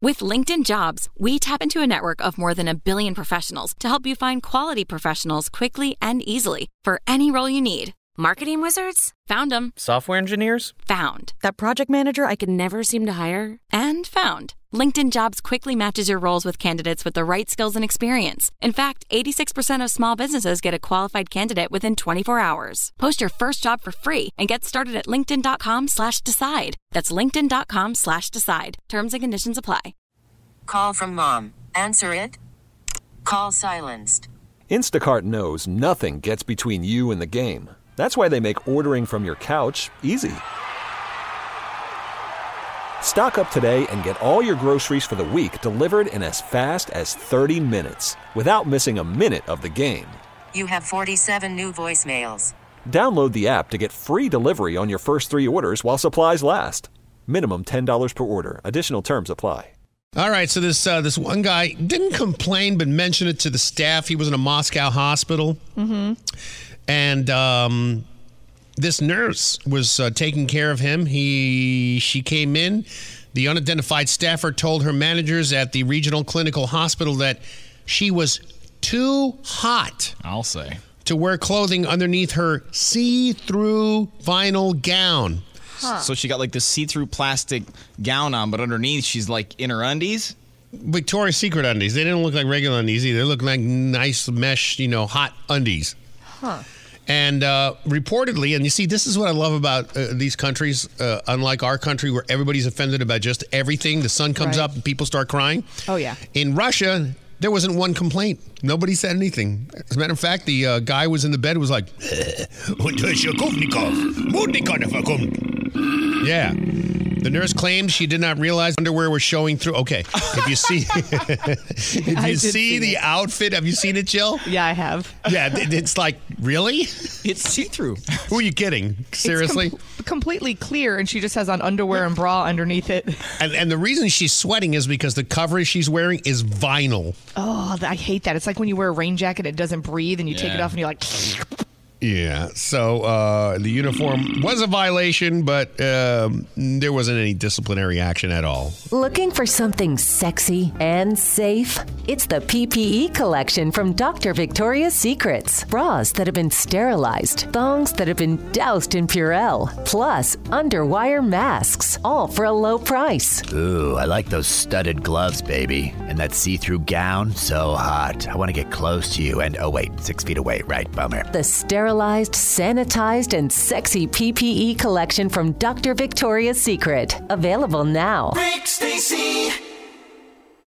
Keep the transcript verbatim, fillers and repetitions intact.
With LinkedIn Jobs, we tap into a network of more than a billion professionals to help you find quality professionals quickly and easily for any role you need. Marketing wizards? Found them. Software engineers? Found. That project manager I could never seem to hire? And found. LinkedIn Jobs quickly matches your roles with candidates with the right skills and experience. In fact, eighty-six percent of small businesses get a qualified candidate within twenty-four hours. Post your first job for free and get started at linkedin.com slash decide. That's linkedin.com slash decide. Terms and conditions apply. Call from mom. Answer it. Call silenced. Instacart knows nothing gets between you and the game. That's why they make ordering from your couch easy. Stock up today and get all your groceries for the week delivered in as fast as thirty minutes without missing a minute of the game. You have forty-seven new voicemails. Download the app to get free delivery on your first three orders while supplies last. Minimum ten dollars per order. Additional terms apply. All right, so this uh, this one guy didn't complain but mentioned it to the staff. He was in a Moscow hospital. Mm-hmm. And um, this nurse was uh, taking care of him. He She came in. The unidentified staffer told her managers at the regional clinical hospital that she was too hot. I'll say. To wear clothing underneath her see-through vinyl gown. Huh. So she got like this see-through plastic gown on, but underneath she's like in her undies? Victoria's Secret undies. They didn't look like regular undies either. They looked like nice mesh, you know, hot undies. Huh. And uh, reportedly, and you see, this is what I love about uh, these countries, uh, unlike our country where everybody's offended about just everything. The sun comes Right. up and people start crying. Oh, yeah. In Russia, there wasn't one complaint. Nobody said anything. As a matter of fact, the uh, guy was in the bed was like, yeah. The nurse claimed she did not realize underwear was showing through. Okay, if you see, if you I see, see the it. outfit, have you seen it, Jill? Yeah, I have. Yeah, it- it's like, really? It's see-through. Who are you kidding? Seriously? It's com- completely clear, and she just has on underwear and bra underneath it. And, and the reason she's sweating is because the cover she's wearing is vinyl. Oh, I hate that. It's like when you wear a rain jacket, it doesn't breathe, and you take it Yeah. off, and you're like... Yeah, so uh, the uniform was a violation, but um, there wasn't any disciplinary action at all. Looking for something sexy and safe? It's the P P E collection from Doctor Victoria's Secrets. Bras that have been sterilized, thongs that have been doused in Purell, plus underwire masks, all for a low price. Ooh, I like those studded gloves, baby. And that see-through gown, so hot. I want to get close to you and, oh wait, six feet away, right? Bummer. The sterilized, sanitized, and sexy P P E collection from Doctor Victoria's Secret. Available now. Rick Stacy